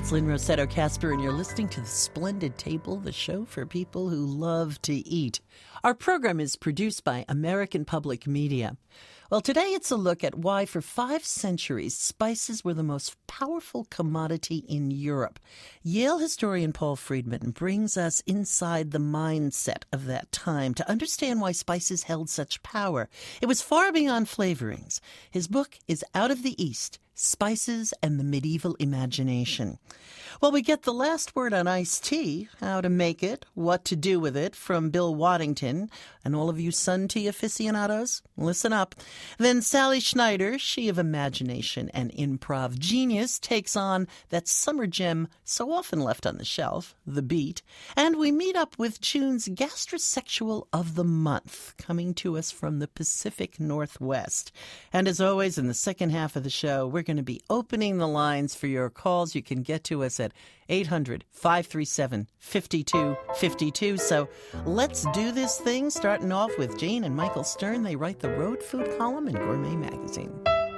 It's Lynn Rossetto Casper, and you're listening to The Splendid Table, the show for people who love to eat. Our program is produced by American Public Media. Well, today it's a look at why for 5 centuries spices were the most powerful commodity in Europe. Yale historian Paul Friedman brings us inside the mindset of that time to understand why spices held such power. It was far beyond flavorings. His book is Out of the East: Spices and the Medieval Imagination. Well, we get the last word on iced tea, how to make it, what to do with it, from Bill Waddington. And all of you sun tea aficionados, listen up. Then Sally Schneider, she of imagination and improv genius, takes on that summer gem so often left on the shelf, the beet. And we meet up with June's gastrosexual of the month, coming to us from the Pacific Northwest. And as always, in the second half of the show, we're going to be opening the lines for your calls. You can get to us at 800-537-5252. So let's do this thing, starting off with Jane and Michael Stern. They write the road food column in Gourmet Magazine.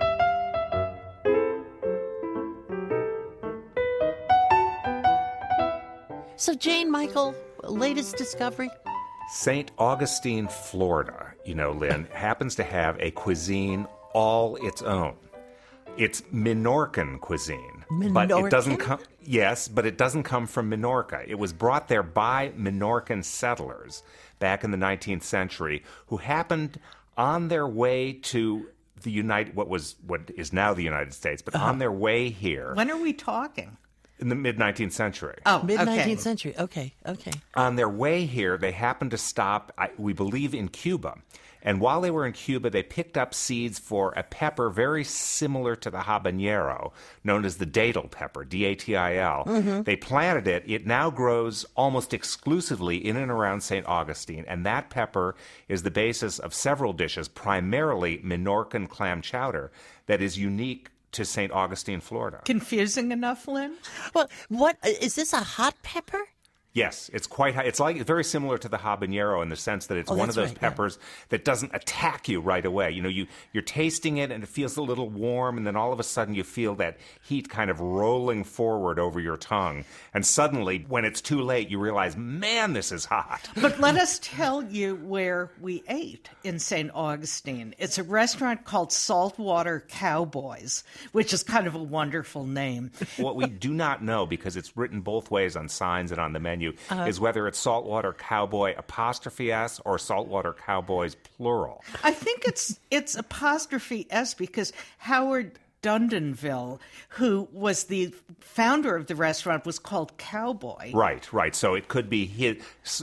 So Jane, Michael, latest discovery? St. Augustine, Florida, Lynn, happens to have a cuisine all its own. It's Minorcan cuisine. Minorcan? But it doesn't come. Yes, but it doesn't come from Minorca. It was brought there by Minorcan settlers back in the 19th century who happened on their way to what is now the United States, but on their way here. When are we talking? In the mid-19th century. Oh, Mid-19th century. Okay. On their way here, they happened to stop, we believe, in Cuba. And while they were in Cuba, they picked up seeds for a pepper very similar to the habanero, known as the datil pepper, D-A-T-I-L. Mm-hmm. They planted it. It now grows almost exclusively in and around St. Augustine, and that pepper is the basis of several dishes, primarily Minorcan clam chowder, that is unique to St. Augustine, Florida. Confusing enough, Lynn? Well, what is this, a hot pepper? Yes, it's quite high. It's very similar to the habanero in the sense that it's one of those peppers that doesn't attack you right away. You're tasting it and it feels a little warm, and then all of a sudden you feel that heat kind of rolling forward over your tongue. And suddenly, when it's too late, you realize, man, this is hot. But let us tell you where we ate in St. Augustine. It's a restaurant called Saltwater Cowboys, which is kind of a wonderful name. What we do not know, because it's written both ways on signs and on the menu, is whether it's Saltwater Cowboy '(S) or Saltwater Cowboys plural. I think it's apostrophe S because Howard Dundanville, who was the founder of the restaurant, was called Cowboy. Right. So it could be his.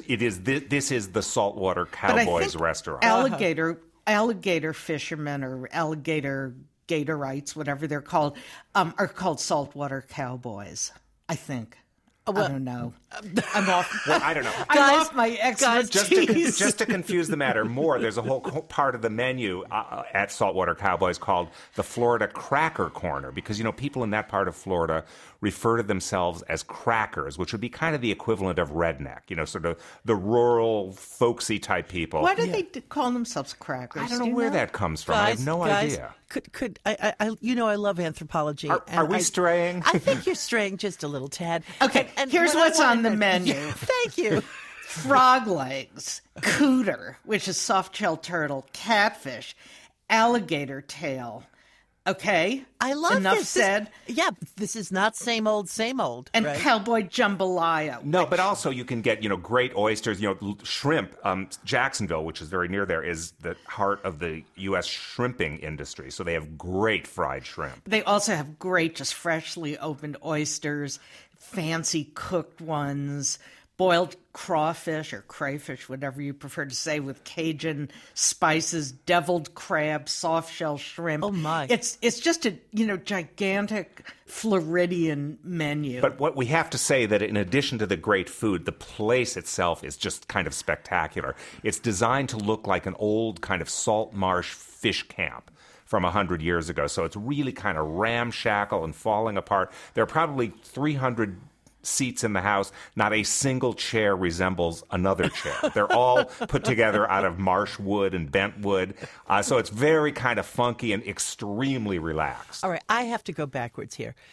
This is the Saltwater Cowboys restaurant. Alligator fishermen or alligator gatorites, whatever they're called, are called Saltwater Cowboys, I think. Well, I don't know. I'm off. Well, I don't know. I'm off my expertise. Just to confuse the matter more, there's a whole part of the menu at Saltwater Cowboys called the Florida Cracker Corner, because, people in that part of Florida refer to themselves as crackers, which would be kind of the equivalent of redneck, sort of the rural, folksy type people. Why do they call themselves crackers? I don't know where that comes from. I have no idea. I love anthropology. Are we straying? I think you're straying just a little tad. Okay, and here's what's on the menu. Thank you. Frog legs, cooter, which is soft-shell turtle, catfish, alligator tail. Okay? I love Enough this. said. This is not same old. And right? cowboy jambalaya. No, but also you can get, great oysters, shrimp. Jacksonville, which is very near there, is the heart of the U.S. shrimping industry. So they have great fried shrimp. They also have great, just freshly opened oysters, fancy cooked ones, boiled crawfish or crayfish, whatever you prefer to say, with Cajun spices, deviled crab, soft-shell shrimp. Oh, my. It's just a, gigantic Floridian menu. But what we have to say that in addition to the great food, the place itself is just kind of spectacular. It's designed to look like an old kind of salt marsh fish camp from 100 years ago. So it's really kind of ramshackle and falling apart. There are probably 300 seats in the house. Not a single chair resembles another chair. They're all put together out of marsh wood and bent wood. So it's very kind of funky and extremely relaxed. All right, I have to go backwards here.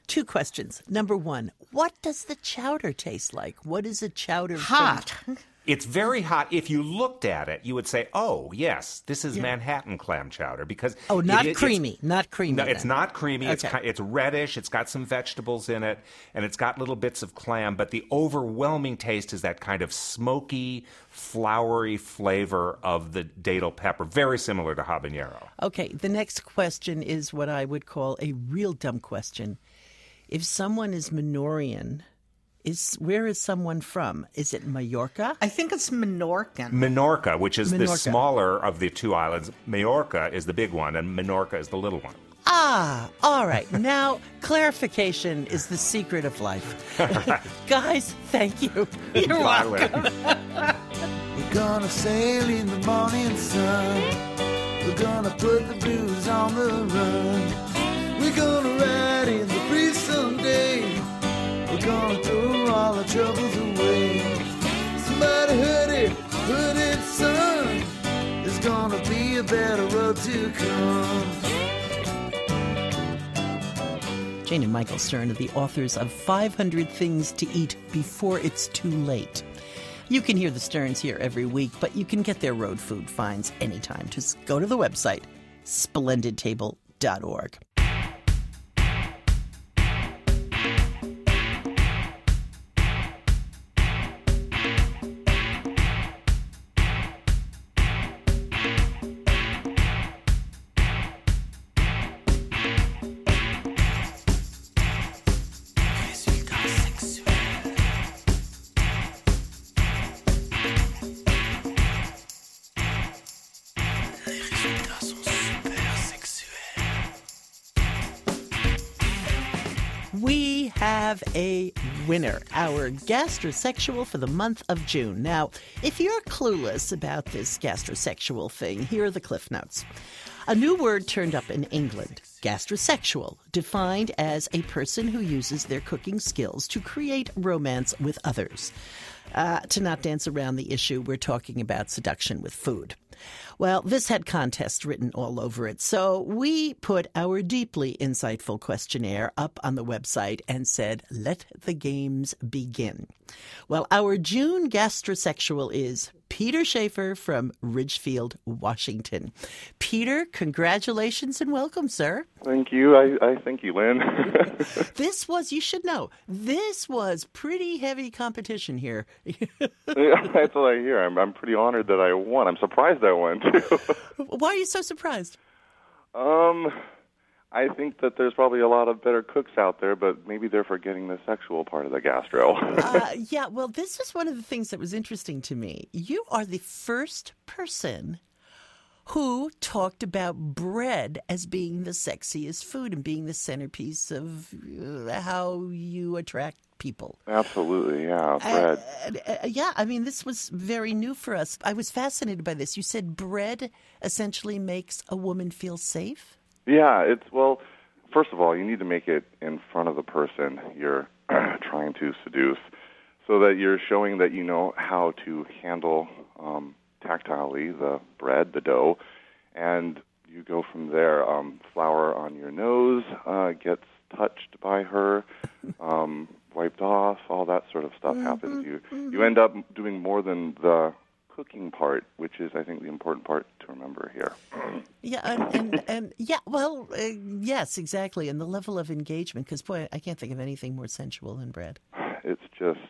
2 questions. Number 1, what does the chowder taste like? What is a chowder? Hot. It's very hot. If you looked at it, you would say, oh, yes, this is Manhattan clam chowder. Because not creamy. Not creamy. No, it's not creamy. Okay. It's reddish. It's got some vegetables in it, and it's got little bits of clam. But the overwhelming taste is that kind of smoky, floury flavor of the datil pepper, very similar to habanero. Okay, the next question is what I would call a real dumb question. If someone is Minorian, where is someone from? Is it Mallorca? I think it's Menorcan. Menorca, which is the Menorca. smaller of the 2 islands. Majorca is the big one, and Menorca is the little one. Ah, all right. Now, clarification is the secret of life. Guys, thank you. You're Bye, welcome. Lynn. We're gonna sail in the morning sun. We're gonna put the blues on the run. We're gonna ride in the breeze someday. We're gonna throw all our troubles away. Somebody heard it, son. There's gonna be a better road to come. Jane and Michael Stern are the authors of 500 Things to Eat Before It's Too Late. You can hear the Sterns here every week, but you can get their road food finds anytime. Just go to the website, splendidtable.org. We have a winner, our gastrosexual for the month of June. Now, if you're clueless about this gastrosexual thing, here are the cliff notes. A new word turned up in England, gastrosexual, defined as a person who uses their cooking skills to create romance with others. To not dance around the issue, we're talking about seduction with food. Well, this had contest written all over it, so we put our deeply insightful questionnaire up on the website and said, let the games begin. Well, our June gastrosexual is Peter Schaefer from Ridgefield, Washington. Peter, congratulations and welcome, sir. Thank you. I thank you, Lynn. This was, you should know, this was pretty heavy competition here. That's what I hear. I'm pretty honored that I won. I'm surprised I won, too. Why are you so surprised? I think that there's probably a lot of better cooks out there, but maybe they're forgetting the sexual part of the gastro. Yeah, well, this is one of the things that was interesting to me. You are the first person who talked about bread as being the sexiest food and being the centerpiece of how you attract people. Absolutely, yeah, bread. Yeah, I mean, this was very new for us. I was fascinated by this. You said bread essentially makes a woman feel safe? Yeah, well, first of all, you need to make it in front of the person you're trying to seduce so that you're showing that you know how to handle tactilely the bread, the dough, and you go from there. Flour on your nose gets touched by her, wiped off, all that sort of stuff happens. You end up doing more than the cooking part, which is, I think, the important part to remember here. Yeah, and yes, exactly. And the level of engagement, because, boy, I can't think of anything more sensual than bread. It's just,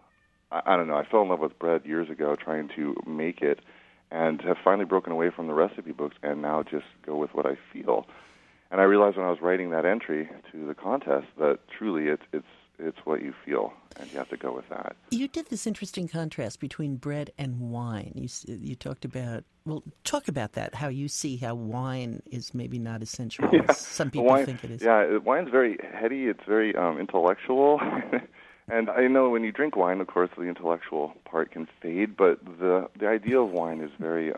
I don't know, I fell in love with bread years ago trying to make it and have finally broken away from the recipe books and now just go with what I feel. And I realized when I was writing that entry to the contest that truly it's what you feel, and you have to go with that. You did this interesting contrast between bread and wine. You talked about, well, talk about that, how you see how wine is maybe not as sensual as some people think it is. Yeah, wine's very heady, it's very intellectual. And I know when you drink wine, of course, the intellectual part can fade, but the idea of wine is very,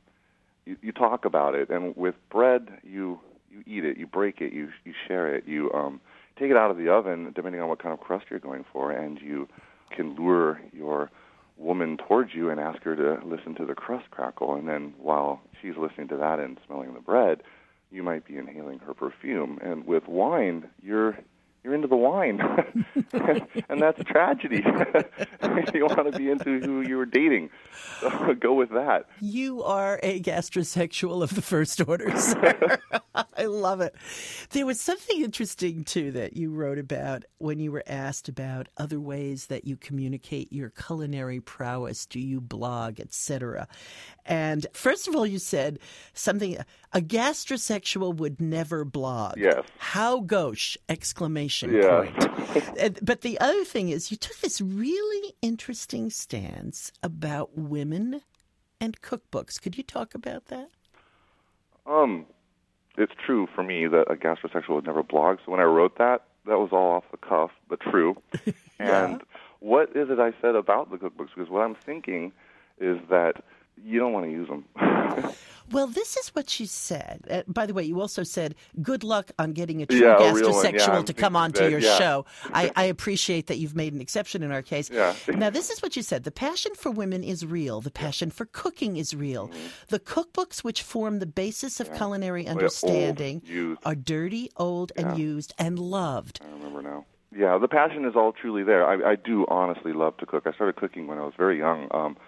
you talk about it. And with bread, you eat it, you break it, you share it, you take it out of the oven, depending on what kind of crust you're going for, and you can lure your woman towards you and ask her to listen to the crust crackle. And then while she's listening to that and smelling the bread, you might be inhaling her perfume. And with wine, you're you're into the wine. And that's a tragedy. You want to be into who you were dating. So go with that. You are a gastrosexual of the first order, sir. I love it. There was something interesting, too, that you wrote about when you were asked about other ways that you communicate your culinary prowess. Do you blog, etc.? And first of all, you said something, a gastrosexual would never blog. Yes. How gauche! Exclamation Yes. point. But the other thing is you took this really interesting stance about women and cookbooks. Could you talk about that? It's true for me that a gastrosexual would never blog. So when I wrote that was all off the cuff, but true. And what is it I said about the cookbooks? Because what I'm thinking is that you don't want to use them. Well, this is what she said. By the way, you also said, good luck on getting a true Yeah, a real one. gastrosexual Yeah, to come I'm onto thinking your that, show. I appreciate that you've made an exception in our case. Yeah. Now, this is what you said. The passion for women is real. The passion for cooking is real. The cookbooks which form the basis of culinary understanding are dirty, old, and used, and loved. I remember now. Yeah, the passion is all truly there. I do honestly love to cook. I started cooking when I was very young.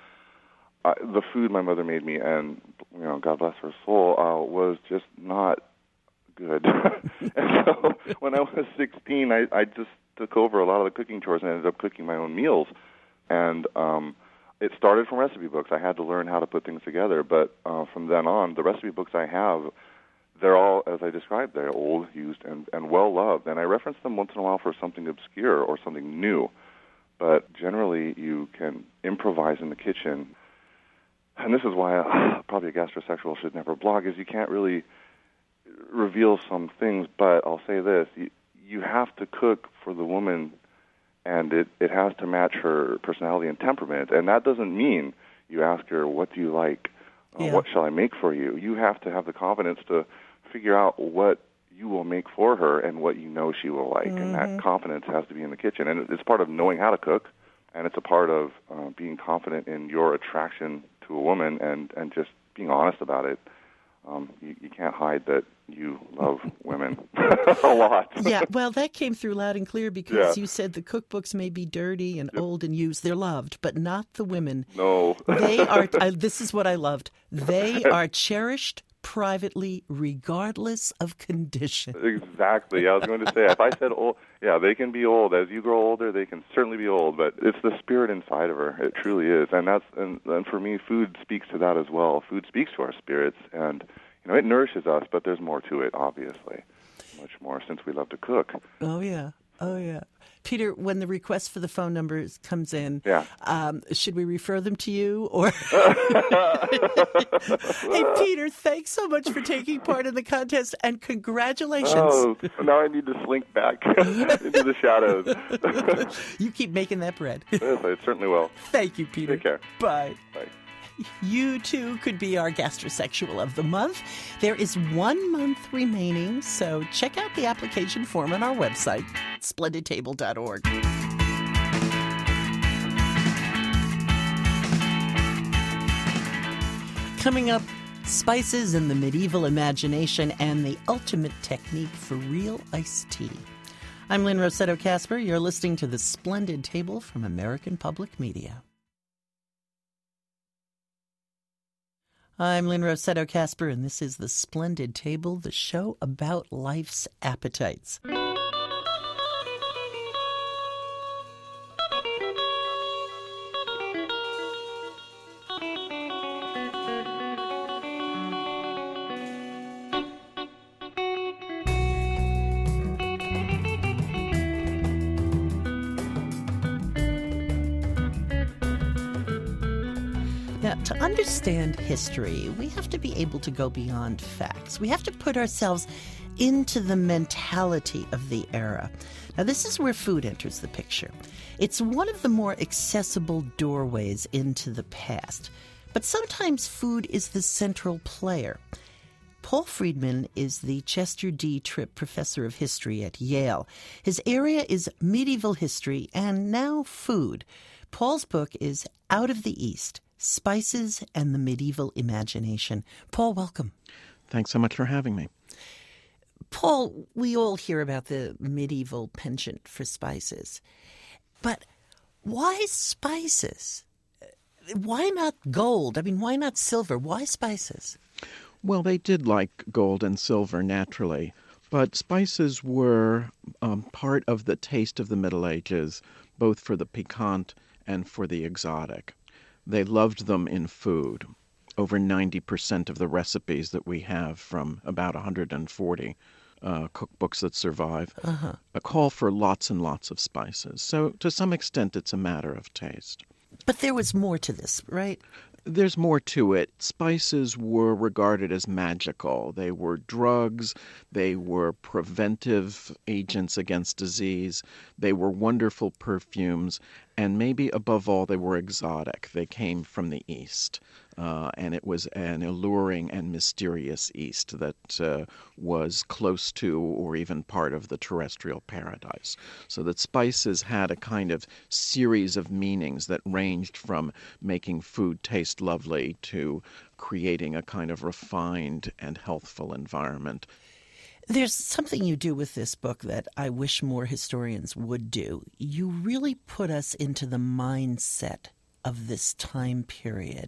The food my mother made me, and God bless her soul, was just not good. And so when I was 16, I just took over a lot of the cooking chores and ended up cooking my own meals. And it started from recipe books. I had to learn how to put things together. But from then on, the recipe books I have, they're all, as I described, they're old, used, and well-loved. And I reference them once in a while for something obscure or something new. But generally, you can improvise in the kitchen. And this is why probably a gastrosexual should never blog, is you can't really reveal some things, but I'll say this, you have to cook for the woman, and it has to match her personality and temperament, and that doesn't mean you ask her, what do you like? What shall I make for you? You have to have the confidence to figure out what you will make for her and what you know she will like, and that confidence has to be in the kitchen, and it's part of knowing how to cook, and it's a part of being confident in your attraction to a woman and just being honest about it. You can't hide that you love women a lot. Yeah, well, that came through loud and clear because you said the cookbooks may be dirty and old and used. They're loved, but not the women. No. They are, this is what I loved. They are cherished privately, regardless of condition. Exactly. I was going to say, if I said old, they can be old. As you grow older, they can certainly be old, but it's the spirit inside of her. It truly is. And and for me, food speaks to that as well. Food speaks to our spirits, and it nourishes us, but there's more to it, obviously. Much more, since we love to cook. Oh, yeah. Peter, when the request for the phone numbers comes in, should we refer them to you? Or Hey, Peter, thanks so much for taking part in the contest, and congratulations. Oh, now I need to slink back into the shadows. You keep making that bread. Yes, I certainly will. Thank you, Peter. Take care. Bye. Bye. You, too, could be our gastrosexual of the month. There is 1 month remaining, so check out the application form on our website, splendidtable.org. Coming up, spices in the medieval imagination and the ultimate technique for real iced tea. I'm Lynn Rossetto Kasper. You're listening to The Splendid Table from American Public Media. I'm Lynn Rossetto Kasper, and this is The Splendid Table, the show about life's appetites. Now, to understand history, we have to be able to go beyond facts. We have to put ourselves into the mentality of the era. Now, this is where food enters the picture. It's one of the more accessible doorways into the past. But sometimes food is the central player. Paul Friedman is the Chester D. Tripp Professor of History at Yale. His area is medieval history and now food. Paul's book is Out of the East: Spices and the Medieval Imagination. Paul, welcome. Thanks so much for having me. Paul, we all hear about the medieval penchant for spices. But why spices? Why not gold? I mean, why not silver? Why spices? Well, they did like gold and silver naturally, but spices were part of the taste of the Middle Ages, both for the piquant and for the exotic. They loved them in food. Over 90% of the recipes that we have from about 140 cookbooks that survive call for lots and lots of spices. So to some extent, it's a matter of taste. But there was more to this, right? There's more to it. Spices were regarded as magical. They were drugs. They were preventive agents against disease. They were wonderful perfumes. And maybe above all, they were exotic. They came from the East. And it was an alluring and mysterious East that was close to or even part of the terrestrial paradise. So that spices had a kind of series of meanings that ranged from making food taste lovely to creating a kind of refined and healthful environment. There's something you do with this book that I wish more historians would do. You really put us into the mindset of this time period.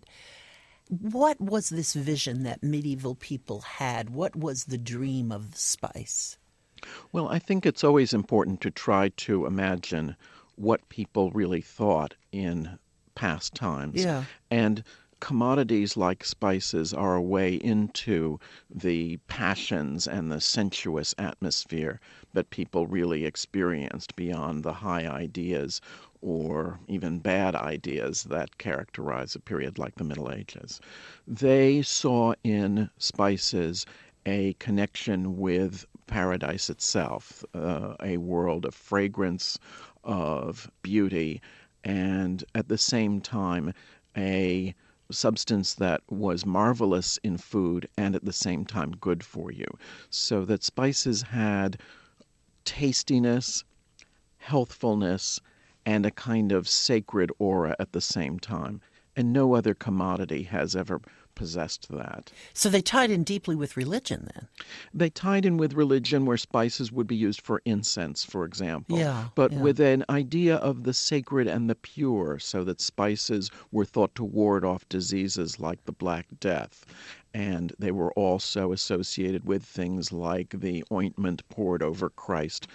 What was this vision that medieval people had? What was the dream of the spice? Well, I think it's always important to try to imagine what people really thought in past times. Yeah. And commodities like spices are a way into the passions and the sensuous atmosphere that people really experienced beyond the high ideas or even bad ideas that characterize a period like the Middle Ages. They saw in spices a connection with paradise itself, a world of fragrance, of beauty, and at the same time a substance that was marvelous in food and at the same time good for you. So that spices had tastiness, healthfulness, and a kind of sacred aura at the same time. And no other commodity has ever possessed that. So they tied in deeply with religion then? They tied in with religion where spices would be used for incense, for example. But Yeah. with an idea of the sacred and the pure, so that spices were thought to ward off diseases like the Black Death. And they were also associated with things like the ointment poured over Christ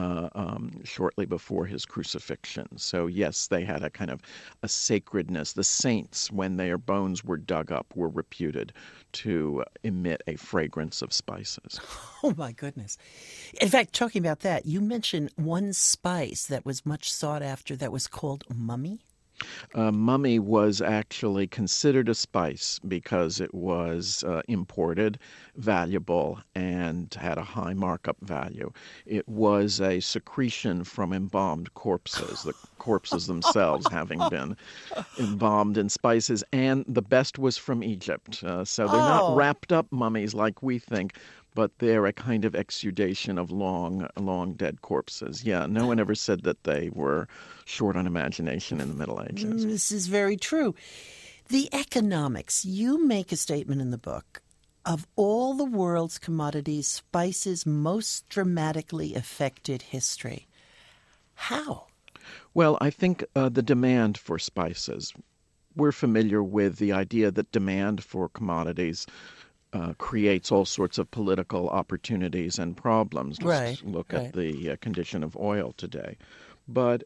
shortly before his crucifixion. So yes, they had a kind of a sacredness. The saints, when their bones were dug up, were reputed to emit a fragrance of spices. Oh, my goodness. In fact, talking about that, you mentioned one spice that was much sought after that was called mummy. Mummy was actually considered a spice because it was imported, valuable, and had a high markup value. It was a secretion from embalmed corpses, the corpses themselves having been embalmed in spices, and the best was from Egypt. So they're not wrapped up mummies like we think, but they're a kind of exudation of long dead corpses. Yeah, no one ever said that they were short on imagination in the Middle Ages. This is very true. The economics, you make a statement in the book. Of all the world's commodities, spices most dramatically affected history. How? Well, I think the demand for spices. We're familiar with the idea that demand for commodities creates all sorts of political opportunities and problems. Let's look at the condition of oil today. But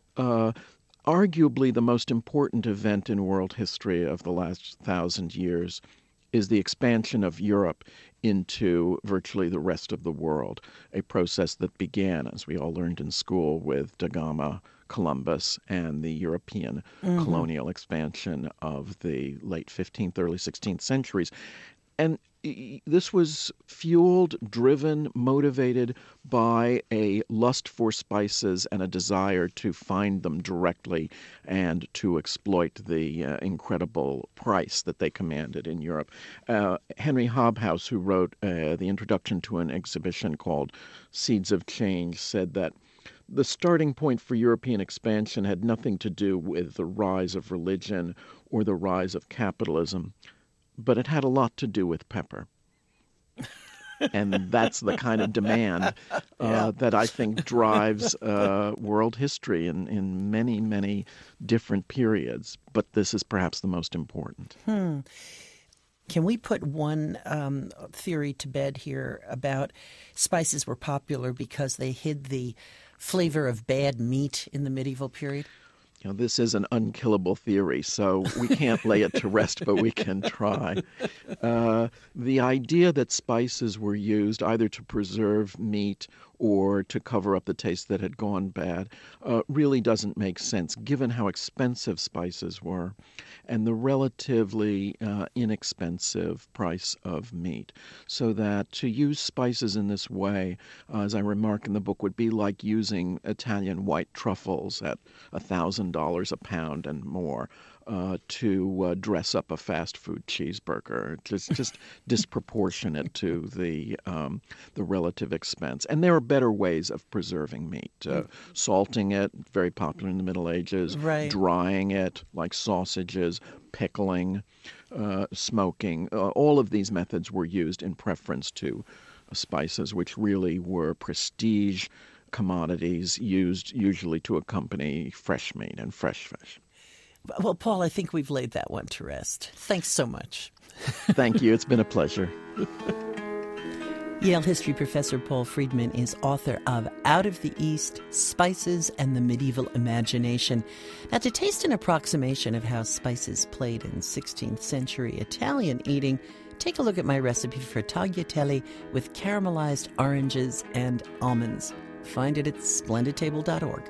arguably the most important event in world history of the last 1,000 years is the expansion of Europe into virtually the rest of the world, a process that began, as we all learned in school, with Da Gama, Columbus, and the European colonial expansion of the late 15th, early 16th centuries. And this was fueled, driven, motivated by a lust for spices and a desire to find them directly and to exploit the incredible price that they commanded in Europe. Henry Hobhouse, who wrote the introduction to an exhibition called Seeds of Change, said that the starting point for European expansion had nothing to do with the rise of religion or the rise of capitalism, but it had a lot to do with pepper. And that's the kind of demand that I think drives world history in many, many different periods. But this is perhaps the most important. Can we put one theory to bed here about spices were popular because they hid the flavor of bad meat in the medieval period? This is an unkillable theory, so we can't lay it to rest, but we can try. The idea that spices were used either to preserve meat or to cover up the taste that had gone bad really doesn't make sense, given how expensive spices were and the relatively inexpensive price of meat. So that to use spices in this way, as I remark in the book, would be like using Italian white truffles at $1,000 a pound and more to dress up a fast food cheeseburger. Just disproportionate to the relative expense. And there are better ways of preserving meat. Salting it, very popular in the Middle Ages. Right. Drying it, like sausages. Pickling, smoking. All of these methods were used in preference to spices, which really were prestige commodities used usually to accompany fresh meat and fresh fish. Well, Paul, I think we've laid that one to rest. Thanks so much. Thank you. It's been a pleasure. Yale history professor Paul Friedman is author of Out of the East, Spices and the Medieval Imagination. Now, to taste an approximation of how spices played in 16th century Italian eating, take a look at my recipe for tagliatelle with caramelized oranges and almonds. Find it at splendidtable.org.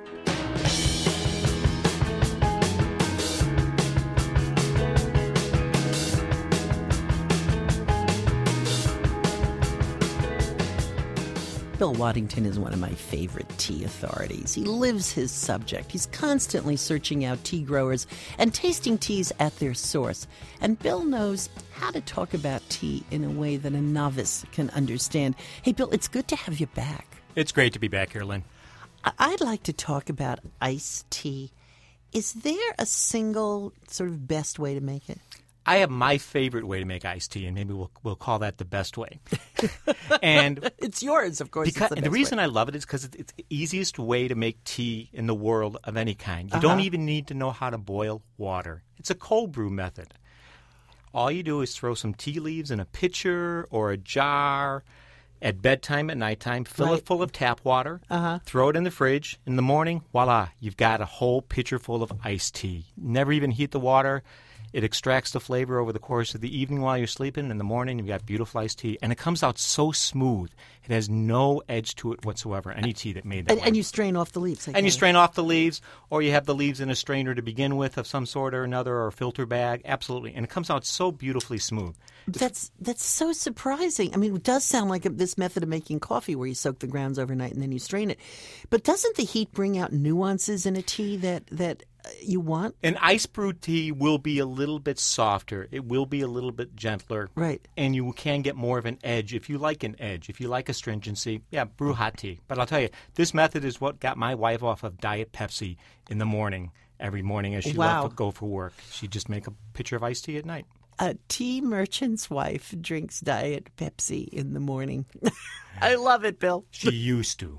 Bill Waddington is one of my favorite tea authorities. He lives his subject. He's constantly searching out tea growers and tasting teas at their source. And Bill knows how to talk about tea in a way that a novice can understand. Hey, Bill, it's good to have you back. It's great to be back here, Lynn. I'd like to talk about iced tea. Is there a single sort of best way to make it? I have my favorite way to make iced tea, and maybe we'll call that the best way. And it's yours, of course. And the reason I love it is because it's the easiest way to make tea in the world of any kind. You don't even need to know how to boil water. It's a cold brew method. All you do is throw some tea leaves in a pitcher or a jar at bedtime, at nighttime, fill it full of tap water, throw it in the fridge. In the morning, voila, you've got a whole pitcher full of iced tea. Never even heat the water. It extracts the flavor over the course of the evening while you're sleeping. In the morning, you've got beautiful iced tea. And it comes out so smooth. It has no edge to it whatsoever, any tea that made that way. And you strain off the leaves. And you strain off the leaves, or you have the leaves in a strainer to begin with of some sort or another, or a filter bag. Absolutely. And it comes out so beautifully smooth. That's so surprising. I mean, it does sound like this method of making coffee where you soak the grounds overnight and then you strain it. But doesn't the heat bring out nuances in a tea that you want? An ice brewed tea will be a little bit softer. It will be a little bit gentler. Right. And you can get more of an edge. If you like an edge, if you like astringency, brew hot tea. But I'll tell you, this method is what got my wife off of Diet Pepsi in the morning, every morning as she left to go for work. She'd just make a pitcher of iced tea at night. A tea merchant's wife drinks Diet Pepsi in the morning. I love it, Bill. She used to.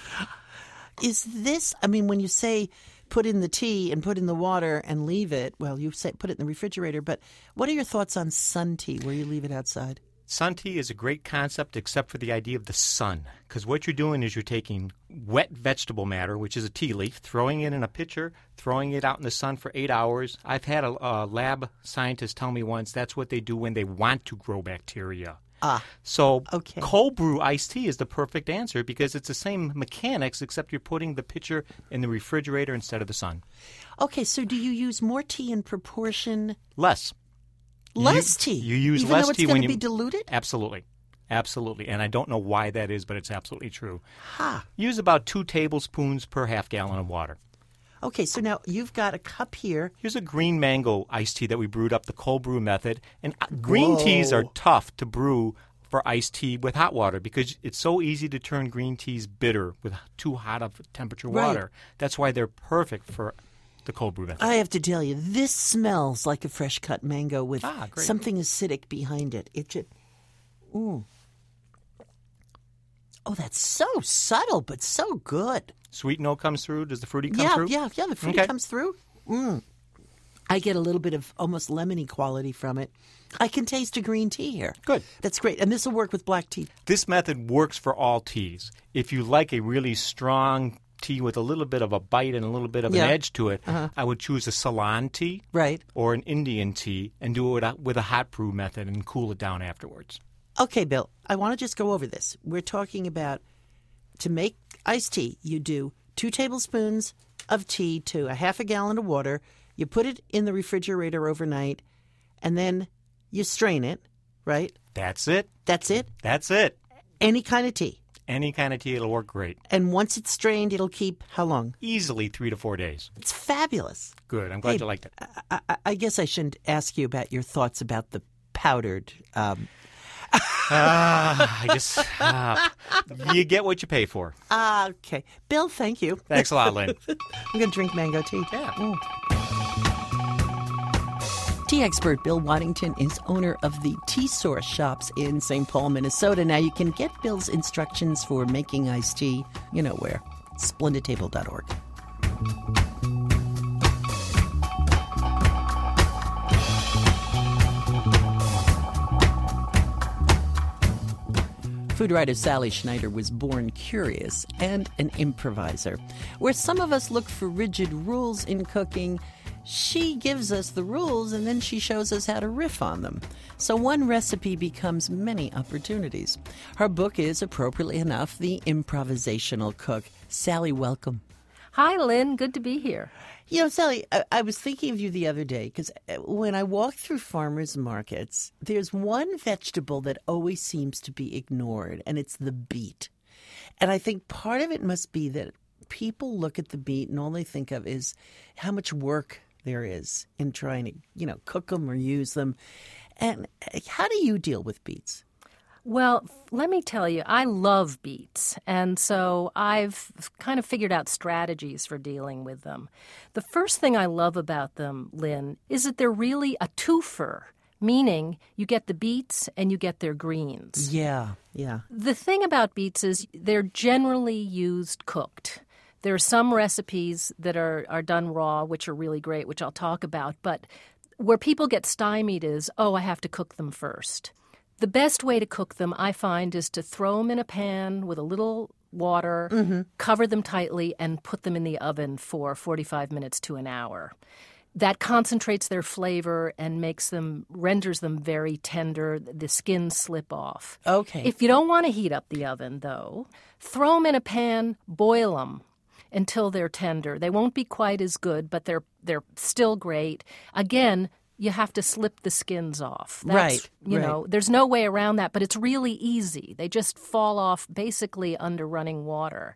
Is this, I mean, when you say put in the tea and put in the water and leave it, well, you say put it in the refrigerator, but what are your thoughts on sun tea where you leave it outside? Sun tea is a great concept except for the idea of the sun, because what you're doing is you're taking wet vegetable matter, which is a tea leaf, throwing it in a pitcher, throwing it out in the sun for 8 hours. I've had a lab scientist tell me once that's what they do when they want to grow bacteria. So cold brew iced tea is the perfect answer because it's the same mechanics except you're putting the pitcher in the refrigerator instead of the sun. Okay, so do you use more tea in proportion? Less. Less tea? You use even less though it's tea going when to you... be diluted? Absolutely. Absolutely. And I don't know why that is, but it's absolutely true. Ha. Use about 2 tablespoons per half gallon of water. Okay, so now you've got a cup here. Here's a green mango iced tea that we brewed up the cold brew method. And green teas are tough to brew for iced tea with hot water because it's so easy to turn green teas bitter with too hot of temperature water. That's why they're perfect for the cold brew method. I have to tell you, this smells like a fresh cut mango with something acidic behind it. It just, Oh, that's so subtle, but so good. Sweet note comes through. Does the fruity come through? Yeah, the fruity comes through. I get a little bit of almost lemony quality from it. I can taste a green tea here. Good. That's great. And this will work with black tea. This method works for all teas. If you like a really strong tea with a little bit of a bite and a little bit of an edge to it, I would choose a Ceylon tea or an Indian tea and do it with a hot brew method and cool it down afterwards. Okay, Bill, I want to just go over this. We're talking about to make iced tea, you do 2 tablespoons of tea to a half a gallon of water. You put it in the refrigerator overnight, and then you strain it, right? That's it. That's it? That's it. Any kind of tea? Any kind of tea, it'll work great. And once it's strained, it'll keep how long? Easily 3 to 4 days. It's fabulous. Good. I'm glad you liked it. I guess I shouldn't ask you about your thoughts about the powdered... You get what you pay for. Okay. Bill, thank you. Thanks a lot, Lynn. I'm going to drink mango tea. Yeah. Tea expert Bill Waddington is owner of the Tea Source shops in St. Paul, Minnesota. Now, you can get Bill's instructions for making iced tea, you know where, splendidtable.org. Food writer Sally Schneider was born curious and an improviser. Where some of us look for rigid rules in cooking, she gives us the rules and then she shows us how to riff on them. So one recipe becomes many opportunities. Her book is, appropriately enough, The Improvisational Cook. Sally, welcome. Hi, Lynn. Good to be here. You know, Sally, I was thinking of you the other day because when I walk through farmers markets, there's one vegetable that always seems to be ignored, and it's the beet. And I think part of it must be that people look at the beet and all they think of is how much work there is in trying to, cook them or use them. And how do you deal with beets? Well, let me tell you, I love beets, and so I've kind of figured out strategies for dealing with them. The first thing I love about them, Lynn, is that they're really a twofer, meaning you get the beets and you get their greens. Yeah. The thing about beets is they're generally used cooked. There are some recipes that are done raw, which are really great, which I'll talk about, but where people get stymied is, I have to cook them first. The best way to cook them, I find, is to throw them in a pan with a little water, cover them tightly, and put them in the oven for 45 minutes to an hour. That concentrates their flavor and renders them very tender. The skins slip off. Okay. If you don't want to heat up the oven, though, throw them in a pan, boil them until they're tender. They won't be quite as good, but they're still great. Again, you have to slip the skins off. That's, right. There's no way around that, but it's really easy. They just fall off basically under running water.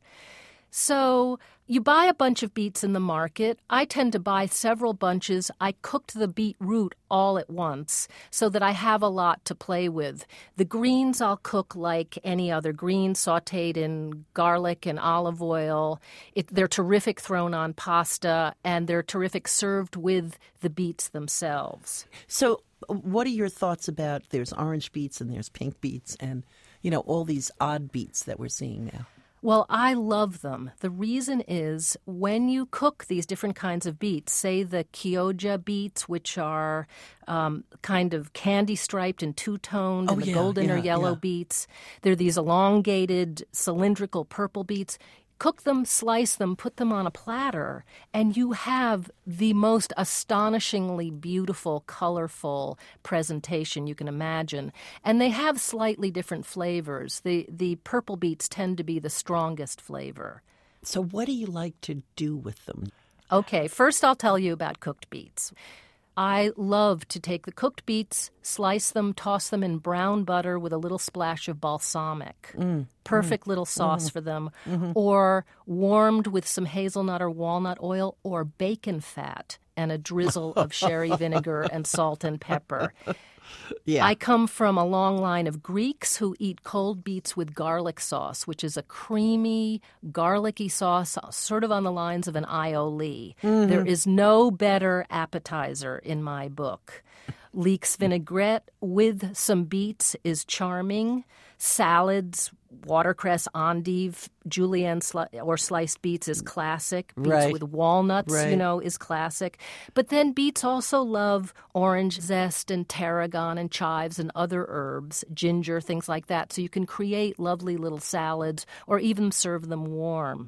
So you buy a bunch of beets in the market. I tend to buy several bunches. I cooked the beet root all at once so that I have a lot to play with. The greens I'll cook like any other green, sautéed in garlic and olive oil. They're terrific thrown on pasta, and they're terrific served with the beets themselves. So what are your thoughts about there's orange beets and there's pink beets and, all these odd beets that we're seeing now? Well, I love them. The reason is when you cook these different kinds of beets, say the Chioggia beets, which are kind of candy-striped and two-toned, and the golden or yellow beets, they're these elongated, cylindrical purple beets. Cook them, slice them, put them on a platter, and you have the most astonishingly beautiful, colorful presentation you can imagine. And they have slightly different flavors. The purple beets tend to be the strongest flavor. So what do you like to do with them? Okay, first I'll tell you about cooked beets. I love to take the cooked beets, slice them, toss them in brown butter with a little splash of balsamic. Perfect little sauce for them. Or warmed with some hazelnut or walnut oil or bacon fat and a drizzle of sherry vinegar and salt and pepper. Yeah. I come from a long line of Greeks who eat cold beets with garlic sauce, which is a creamy, garlicky sauce, sort of on the lines of an aioli. There is no better appetizer in my book. Leek's vinaigrette with some beets is charming. Salads, watercress, endive, julienne or sliced beets is classic. Beets Right. with walnuts, Right. is classic. But then beets also love orange zest and tarragon and chives and other herbs, ginger, things like that. So you can create lovely little salads or even serve them warm.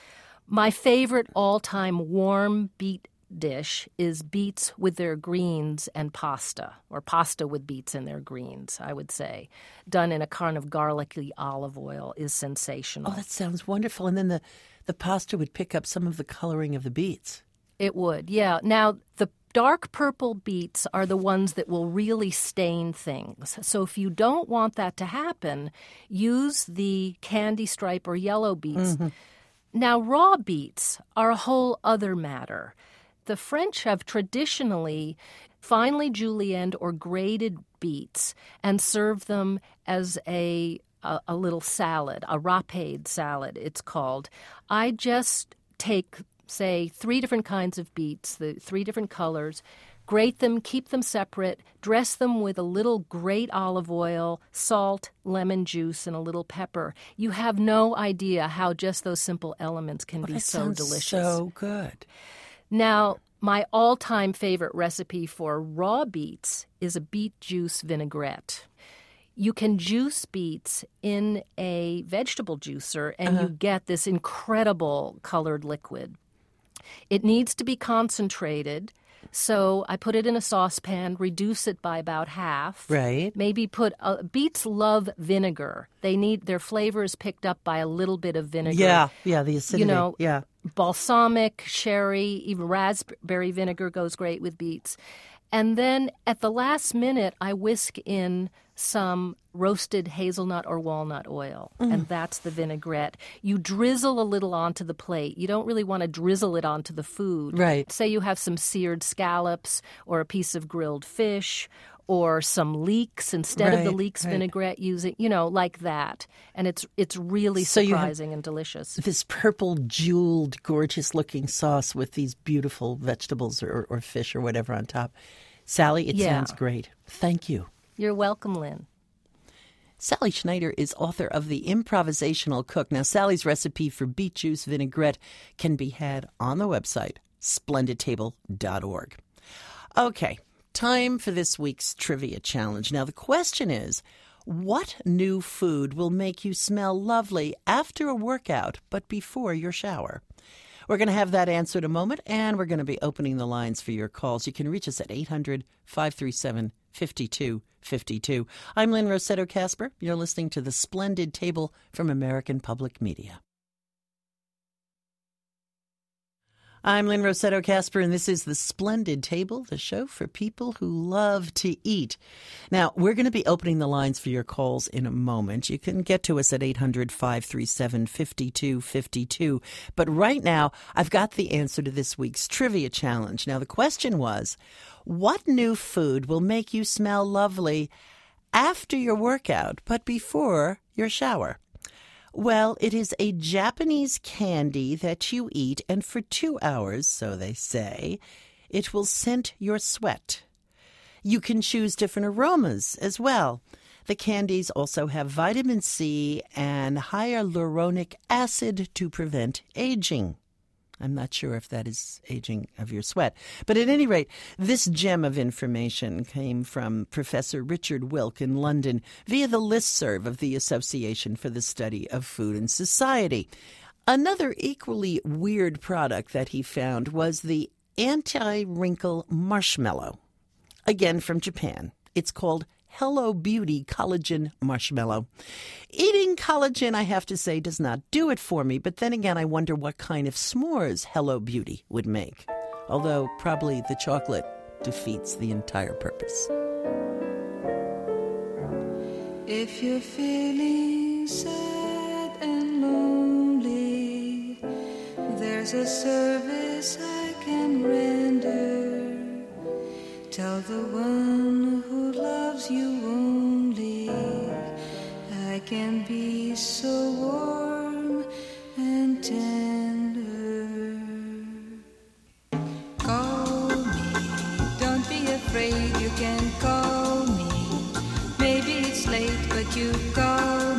My favorite all-time warm beet dish is beets with their greens and pasta, or pasta with beets and their greens, I would say. Done in a kind of garlicky olive oil is sensational. Oh, that sounds wonderful. And then the pasta would pick up some of the coloring of the beets. It would, yeah. Now, the dark purple beets are the ones that will really stain things. So if you don't want that to happen, use the candy stripe or yellow beets. Mm-hmm. Now, raw beets are a whole other matter. The French have traditionally finely julienned or grated beets and served them as a little salad, a râpé salad, it's called. I just take, say, 3 different kinds of beets, the 3 different colors, grate them, keep them separate, dress them with a little great olive oil, salt, lemon juice, and a little pepper. You have no idea how just those simple elements can be That so sounds delicious. so good. Now, my all-time favorite recipe for raw beets is a beet juice vinaigrette. You can juice beets in a vegetable juicer, and you get this incredible colored liquid. It needs to be concentrated, so I put it in a saucepan, reduce it by about half. Right. Maybe put beets love vinegar. Their flavor is picked up by a little bit of vinegar. Yeah, the acidity. Yeah. Balsamic, sherry, even raspberry vinegar goes great with beets. And then at the last minute, I whisk in some roasted hazelnut or walnut oil, and that's the vinaigrette. You drizzle a little onto the plate. You don't really want to drizzle it onto the food. Right. Say you have some seared scallops or a piece of grilled fish or some leeks. Instead of the leeks vinaigrette, use it, like that. And it's really So you have surprising and delicious. This purple, jeweled, gorgeous-looking sauce with these beautiful vegetables or fish or whatever on top. Sally, it sounds great. Thank you. You're welcome, Lynn. Sally Schneider is author of The Improvisational Cook. Now, Sally's recipe for beet juice vinaigrette can be had on the website, splendidtable.org. Okay, time for this week's trivia challenge. Now, the question is, what new food will make you smell lovely after a workout but before your shower? We're going to have that answer in a moment, and we're going to be opening the lines for your calls. You can reach us at 800-537-5252. I'm Lynn Rossetto Kasper. You're listening to The Splendid Table from American Public Media. I'm Lynn Rossetto Kasper, and this is The Splendid Table, the show for people who love to eat. Now, we're going to be opening the lines for your calls in a moment. You can get to us at 800-537-5252. But right now, I've got the answer to this week's trivia challenge. Now, the question was, what new food will make you smell lovely after your workout, but before your shower? Well, it is a Japanese candy that you eat, and for 2 hours, so they say, it will scent your sweat. You can choose different aromas as well. The candies also have vitamin C and hyaluronic acid to prevent aging. I'm not sure if that is aging of your sweat. But at any rate, this gem of information came from Professor Richard Wilk in London via the listserv of the Association for the Study of Food and Society. Another equally weird product that he found was the anti-wrinkle marshmallow. Again from Japan. It's called Hello Beauty Collagen Marshmallow. Eating collagen, I have to say, does not do it for me, but then again, I wonder what kind of s'mores Hello Beauty would make. Although probably the chocolate defeats the entire purpose. If you're feeling sad and lonely, there's a service I can render. Tell the one who loves you only, I can be so warm and tender. Call me, don't be afraid, you can call me. Maybe it's late, but you call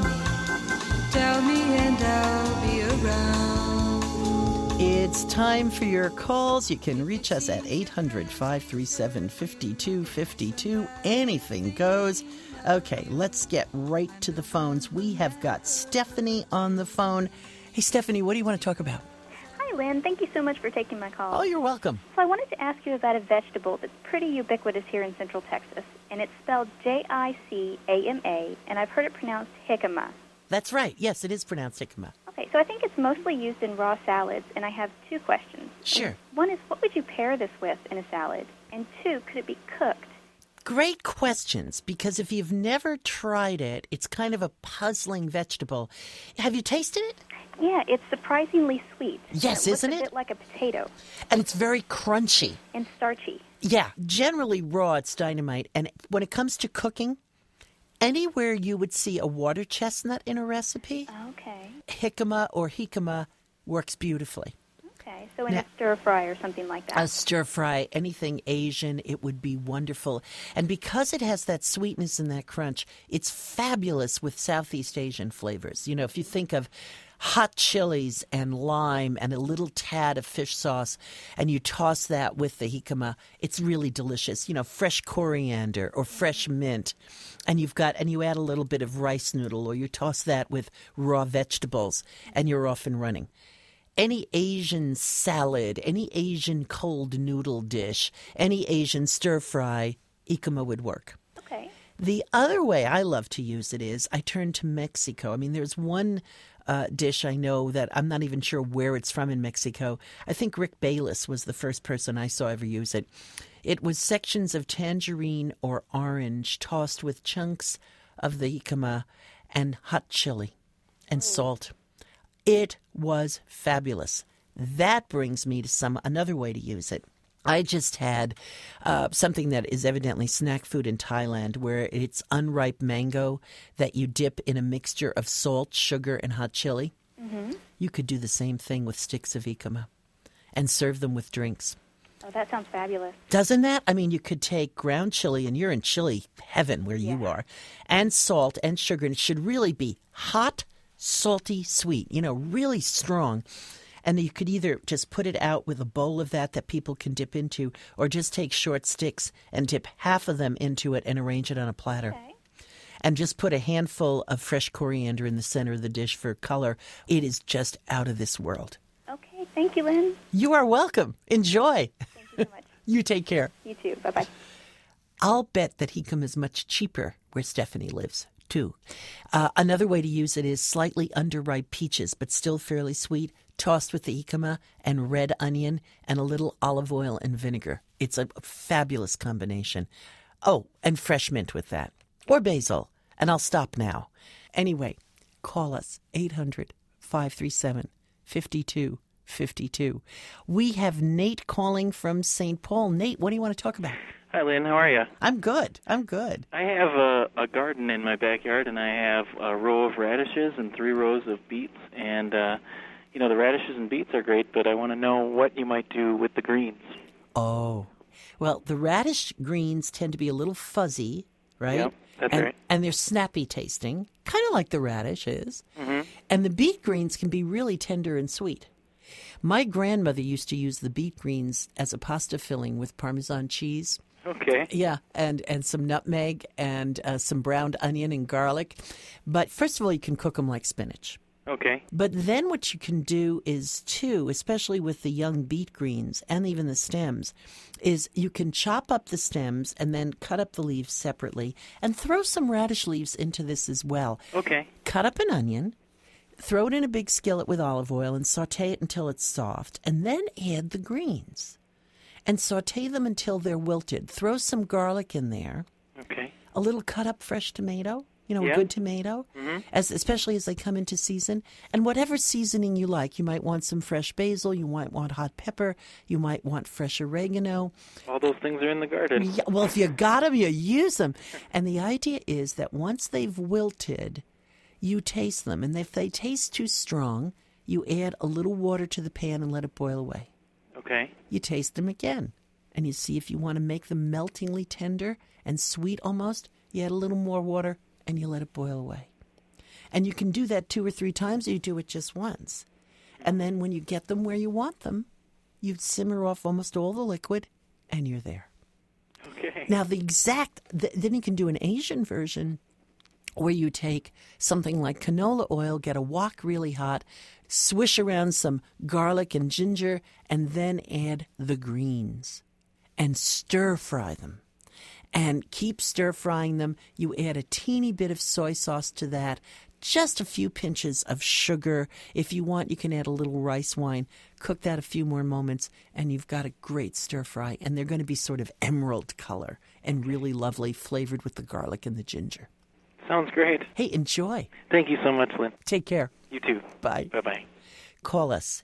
It's time for your calls. You can reach us at 800-537-5252. Anything goes. Okay, let's get right to the phones. We have got Stephanie on the phone. Hey, Stephanie, what do you want to talk about? Hi, Lynn. Thank you so much for taking my call. Oh, you're welcome. So I wanted to ask you about a vegetable that's pretty ubiquitous here in Central Texas, and it's spelled Jicama, and I've heard it pronounced jicama. That's right. Yes, it is pronounced jicama. Okay, so I think it's mostly used in raw salads, and I have two questions. Sure. One is, what would you pair this with in a salad? And two, could it be cooked? Great questions, because if you've never tried it, it's kind of a puzzling vegetable. Have you tasted it? Yeah, it's surprisingly sweet. Yes, isn't it? isn't Looks a bit like a potato. And it's very crunchy. And starchy. Yeah, generally raw, it's dynamite. And when it comes to cooking, anywhere you would see a water chestnut in a recipe, Okay. jicama or jicama works beautifully. Okay, so in a stir-fry or something like that. A stir fry, anything Asian, it would be wonderful. And because it has that sweetness and that crunch, it's fabulous with Southeast Asian flavors. You know, if you think of hot chilies and lime and a little tad of fish sauce, and you toss that with the jicama, it's really delicious. You know, fresh coriander or fresh mint, and you add a little bit of rice noodle, or you toss that with raw vegetables, and you're off and running. Any Asian salad, any Asian cold noodle dish, any Asian stir fry, jicama would work. Okay. The other way I love to use it is I turn to Mexico. I mean, there's one dish I know that I'm not even sure where it's from in Mexico. I think Rick Bayless was the first person I saw ever use it. It was sections of tangerine or orange tossed with chunks of the jicama and hot chili and salt. It was fabulous. That brings me to another way to use it. I just had something that is evidently snack food in Thailand, where it's unripe mango that you dip in a mixture of salt, sugar, and hot chili. Mm-hmm. You could do the same thing with sticks of jicama and serve them with drinks. Oh, that sounds fabulous. Doesn't that? I mean, you could take ground chili, and you're in chili heaven where you are, and salt and sugar, and it should really be hot, salty, sweet, really strong. And you could either just put it out with a bowl of that people can dip into, or just take short sticks and dip half of them into it and arrange it on a platter. Okay. And just put a handful of fresh coriander in the center of the dish for color. It is just out of this world. Okay, thank you, Lynn. You are welcome. Enjoy. Thank you so much. You take care. You too. Bye-bye. I'll bet that jicama is much cheaper where Stephanie lives, too. Another way to use it is slightly underripe peaches, but still fairly sweet, tossed with the jicama and red onion and a little olive oil and vinegar. It's a fabulous combination. Oh, and fresh mint with that. Or basil. And I'll stop now. Anyway, call us, 800-537-5252. We have Nate calling from St. Paul. Nate, what do you want to talk about? Hi, Lynn. How are you? I'm good. I have a garden in my backyard, and I have a row of radishes and 3 rows of beets. And, the radishes and beets are great, but I want to know what you might do with the greens. Oh. Well, the radish greens tend to be a little fuzzy, right? Yep, that's right. And they're snappy tasting, kind of like the radish is. Mm-hmm. And the beet greens can be really tender and sweet. My grandmother used to use the beet greens as a pasta filling with Parmesan cheese. Okay. Yeah, and some nutmeg and some browned onion and garlic. But first of all, you can cook them like spinach. Okay. But then what you can do is, too, especially with the young beet greens and even the stems, is you can chop up the stems and then cut up the leaves separately and throw some radish leaves into this as well. Okay. Cut up an onion, throw it in a big skillet with olive oil and saute it until it's soft, and then add the greens. And saute them until they're wilted. Throw some garlic in there. Okay. A little cut up fresh tomato, a good tomato, especially as they come into season. And whatever seasoning you like. You might want some fresh basil. You might want hot pepper. You might want fresh oregano. All those things are in the garden. Yeah, well, if you got them, you use them. And the idea is that once they've wilted, you taste them. And if they taste too strong, you add a little water to the pan and let it boil away. Okay. You taste them again, and you see if you want to make them meltingly tender and sweet almost, you add a little more water, and you let it boil away. And you can do that 2 or 3 times, or you do it just once. And then when you get them where you want them, you simmer off almost all the liquid, and you're there. Okay. Now, then you can do an Asian version where you take something like canola oil, get a wok really hot, swish around some garlic and ginger, and then add the greens and stir fry them. And keep stir frying them. You add a teeny bit of soy sauce to that, just a few pinches of sugar. If you want, you can add a little rice wine. Cook that a few more moments, and you've got a great stir fry. And they're going to be sort of emerald color and really lovely, flavored with the garlic and the ginger. Sounds great. Hey, enjoy. Thank you so much, Lynn. Take care. You too. Bye. Bye-bye. Call us,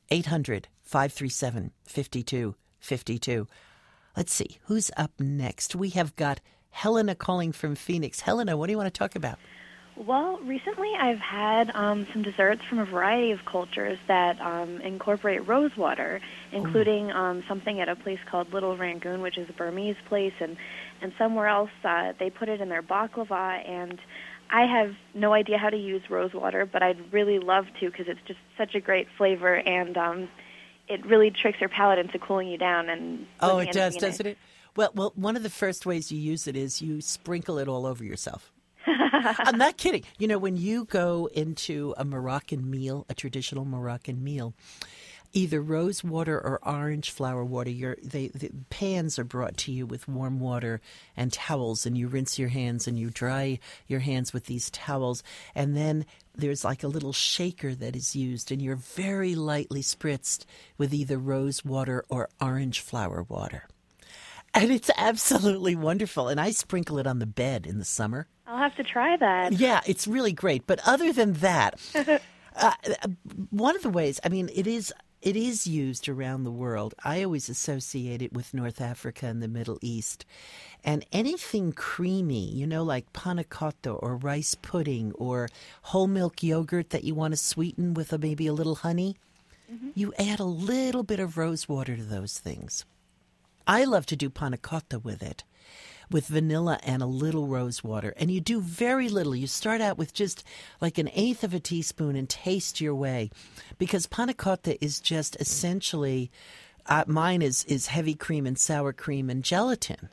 800-537-5252. Let's see, who's up next? We have got Helena calling from Phoenix. Helena, what do you want to talk about? Well, recently I've had some desserts from a variety of cultures that incorporate rose water, including something at a place called Little Rangoon, which is a Burmese place, and somewhere else they put it in their baklava, and I have no idea how to use rose water, but I'd really love to because it's just such a great flavor, and it really tricks your palate into cooling you down. And oh, it does, doesn't it? Well, one of the first ways you use it is you sprinkle it all over yourself. I'm not kidding. You know, when you go into a Moroccan meal, a traditional Moroccan meal, either rose water or orange flower water, the pans are brought to you with warm water and towels, and you rinse your hands and you dry your hands with these towels. And then there's like a little shaker that is used, and you're very lightly spritzed with either rose water or orange flower water. And it's absolutely wonderful. And I sprinkle it on the bed in the summer. I'll have to try that. Yeah, it's really great. But other than that, one of the ways, I mean, it is used around the world. I always associate it with North Africa and the Middle East. And anything creamy, you know, like panna cotta or rice pudding or whole milk yogurt that you want to sweeten with maybe a little honey, you add a little bit of rose water to those things. I love to do panna cotta with it, with vanilla and a little rose water. And you do very little. You start out with just like 1/8 of a teaspoon and taste your way. Because panna cotta is just essentially, mine is heavy cream and sour cream and gelatin.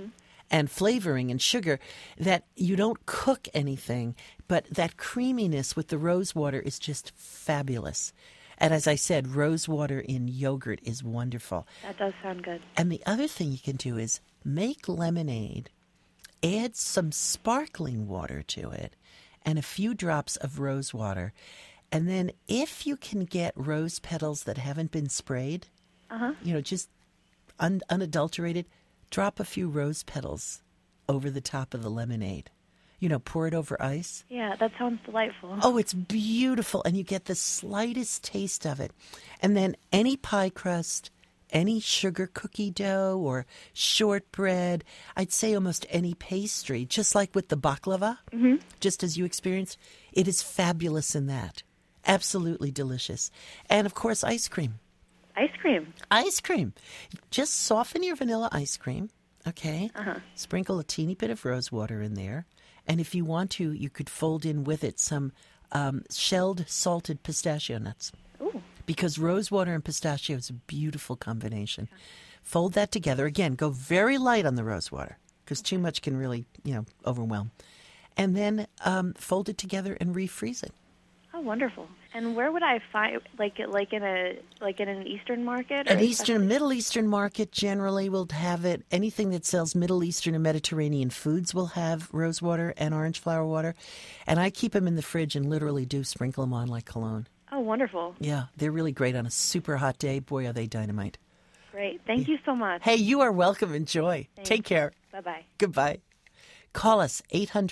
And flavoring and sugar, that you don't cook anything, but that creaminess with the rose water is just fabulous. And as I said, rose water in yogurt is wonderful. That does sound good. And the other thing you can do is make lemonade, add some sparkling water to it, and a few drops of rose water. And then if you can get rose petals that haven't been sprayed, you know, just unadulterated, drop a few rose petals over the top of the lemonade. You know, pour it over ice. Yeah, that sounds delightful. Oh, it's beautiful. And you get the slightest taste of it. And then any pie crust, any sugar cookie dough or shortbread, I'd say almost any pastry, just like with the baklava, just as you experienced, it is fabulous in that. Absolutely delicious. And, of course, ice cream. Ice cream. Ice cream. Just soften your vanilla ice cream, okay? Sprinkle a teeny bit of rose water in there. And if you want to, you could fold in with it some shelled salted pistachio nuts. Ooh. Because rose water and pistachio is a beautiful combination. Fold that together. Again, go very light on the rose water because too much can really, you know, overwhelm. And then fold it together and refreeze it. Oh, wonderful! And where would I find like in an Eastern market? Or Middle Eastern market generally will have it. Anything that sells Middle Eastern and Mediterranean foods will have rose water and orange flower water. And I keep them in the fridge and literally do sprinkle them on like cologne. Oh, wonderful! Yeah, they're really great on a super hot day. Boy, are they dynamite! Great, thank you so much. Hey, you are welcome. Enjoy. Thanks. Take care. Bye-bye. Goodbye. Call us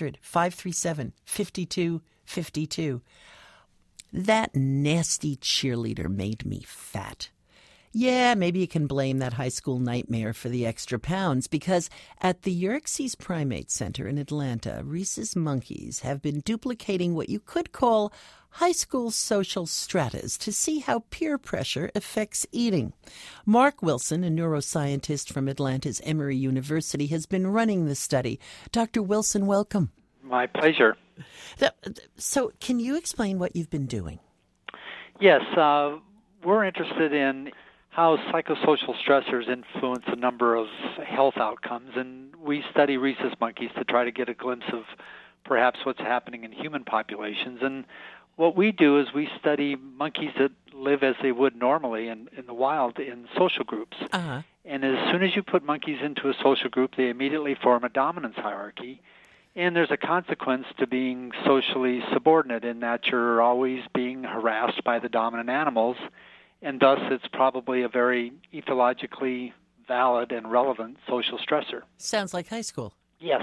800-537-5252. That nasty cheerleader made me fat. Yeah, maybe you can blame that high school nightmare for the extra pounds because at the Yerkes Primate Center in Atlanta, rhesus monkeys have been duplicating what you could call high school social stratas to see how peer pressure affects eating. Mark Wilson, a neuroscientist from Atlanta's Emory University, has been running the study. Dr. Wilson, welcome. My pleasure. So can you explain what you've been doing? Yes. we're interested in how psychosocial stressors influence a number of health outcomes, and we study rhesus monkeys to try to get a glimpse of perhaps what's happening in human populations. And what we do is we study monkeys that live as they would normally in the wild in social groups. Uh-huh. And as soon as you put monkeys into a social group, they immediately form a dominance hierarchy. And there's a consequence to being socially subordinate in that you're always being harassed by the dominant animals, and thus it's probably a very ethologically valid and relevant social stressor. Sounds like high school. Yes.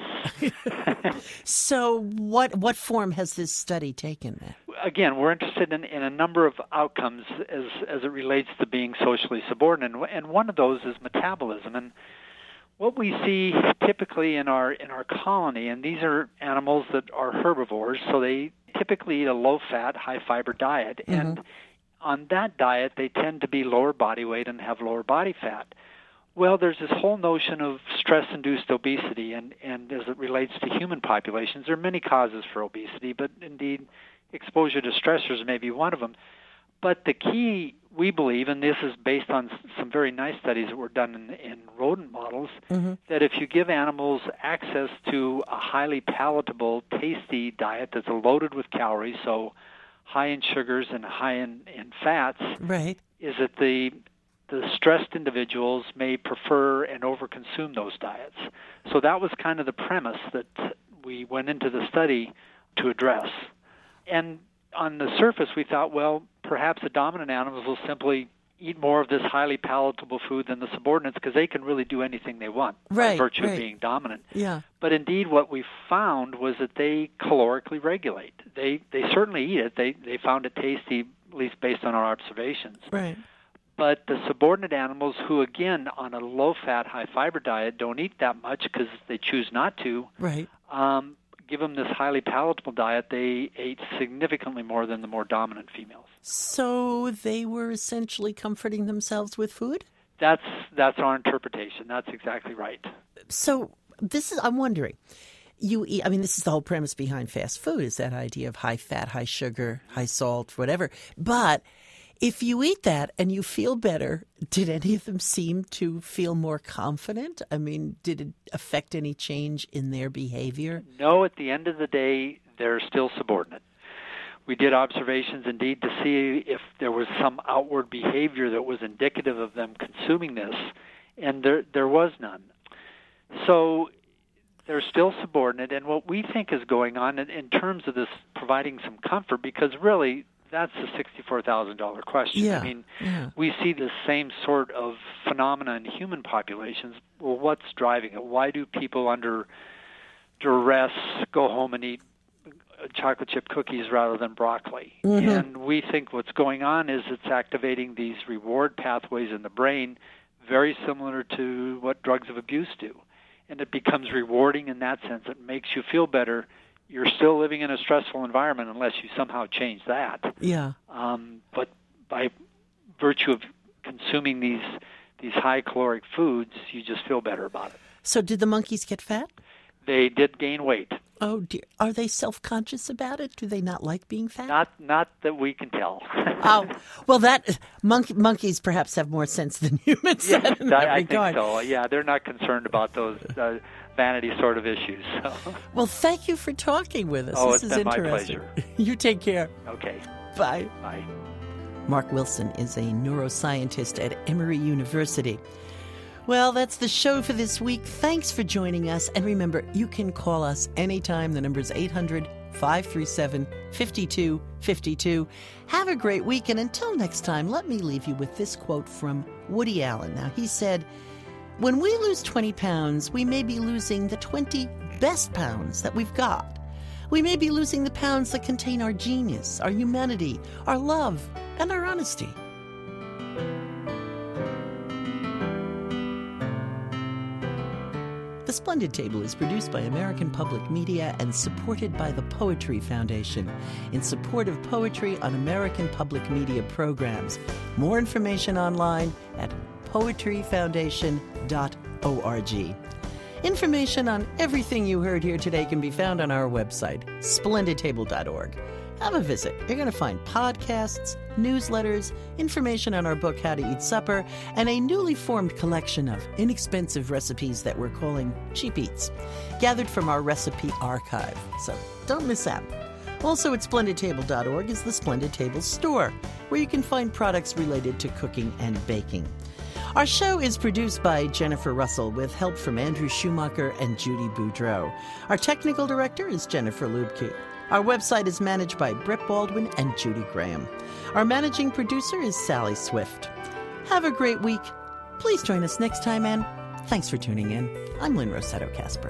So what form has this study taken then? Again, we're interested in a number of outcomes as it relates to being socially subordinate, and one of those is metabolism. And what we see typically in our colony, and these are animals that are herbivores, so they typically eat a low-fat, high-fiber diet. Mm-hmm. And on that diet, they tend to be lower body weight and have lower body fat. Well, there's this whole notion of stress-induced obesity, and as it relates to human populations, there are many causes for obesity, but indeed exposure to stressors may be one of them. But the key, we believe, and this is based on some very nice studies that were done in rodent models, mm-hmm. that if you give animals access to a highly palatable, tasty diet that's loaded with calories, so high in sugars and high in fats, right, is that the stressed individuals may prefer and overconsume those diets. So that was kind of the premise that we went into the study to address. And on the surface, we thought, well, perhaps the dominant animals will simply eat more of this highly palatable food than the subordinates because they can really do anything they want by virtue of being dominant. Yeah. But indeed, what we found was that they calorically regulate. They certainly eat it. They found it tasty, at least based on our observations. Right. But the subordinate animals who, again, on a low-fat, high-fiber diet don't eat that much because they choose not to, right. Give them this highly palatable diet, they ate significantly more than the more dominant females. So they were essentially comforting themselves with food? That's our interpretation. That's exactly right. So I'm wondering, you eat, this is the whole premise behind fast food, is that idea of high fat, high sugar, high salt, whatever. But if you eat that and you feel better, did any of them seem to feel more confident? Did it affect any change in their behavior? No, at the end of the day, they're still subordinate. We did observations, indeed, to see if there was some outward behavior that was indicative of them consuming this, and there was none. So they're still subordinate, and what we think is going on in terms of this providing some comfort, because really that's a $64,000 question. Yeah. We see the same sort of phenomena in human populations. Well, what's driving it? Why do people under duress go home and eat chocolate chip cookies rather than broccoli? Mm-hmm. And we think what's going on is it's activating these reward pathways in the brain, very similar to what drugs of abuse do. And it becomes rewarding in that sense. It makes you feel better. You're still living in a stressful environment unless you somehow change that. Yeah. But by virtue of consuming these high caloric foods, you just feel better about it. So did the monkeys get fat? They did gain weight. Oh dear. Are they self-conscious about it? Do they not like being fat? Not that we can tell. Oh, well, monkeys perhaps have more sense than humans. Yes, in that I regard. think so. Yeah, they're not concerned about those vanity sort of issues. So. Well, thank you for talking with us. Oh, this it's is been interesting. my pleasure. You take care. Okay. Bye. Bye. Mark Wilson is a neuroscientist at Emory University. Well, that's the show for this week. Thanks for joining us. And remember, you can call us anytime. The number is 800-537-5252. Have a great week. And until next time, let me leave you with this quote from Woody Allen. Now, he said, "When we lose 20 pounds, we may be losing the 20 best pounds that we've got. We may be losing the pounds that contain our genius, our humanity, our love, and our honesty." The Splendid Table is produced by American Public Media and supported by the Poetry Foundation in support of poetry on American Public Media programs. More information online at poetryfoundation.org. Information on everything you heard here today can be found on our website, splendidtable.org. have a visit. You're going to find podcasts, newsletters, information on our book, How to Eat Supper, and a newly formed collection of inexpensive recipes that we're calling Cheap Eats, gathered from our recipe archive. So don't miss out. Also at SplendidTable.org is the Splendid Table store, where you can find products related to cooking and baking. Our show is produced by Jennifer Russell with help from Andrew Schumacher and Judy Boudreau. Our technical director is Jennifer Lubke. Our website is managed by Brett Baldwin and Judy Graham. Our managing producer is Sally Swift. Have a great week. Please join us next time, and thanks for tuning in. I'm Lynn Rossetto Kasper.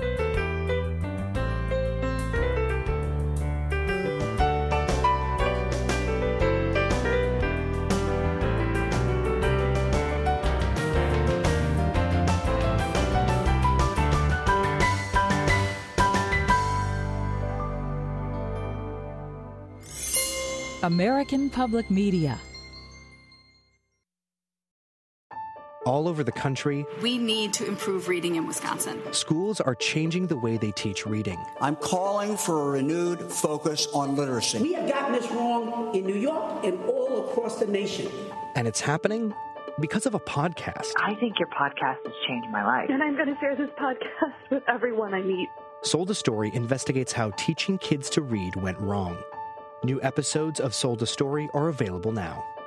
American Public Media. All over the country, we need to improve reading in Wisconsin. Schools are changing the way they teach reading. I'm calling for a renewed focus on literacy. We have gotten this wrong in New York and all across the nation. And it's happening because of a podcast. I think your podcast has changed my life. And I'm going to share this podcast with everyone I meet. Sold a Story investigates how teaching kids to read went wrong. New episodes of Sold a Story are available now.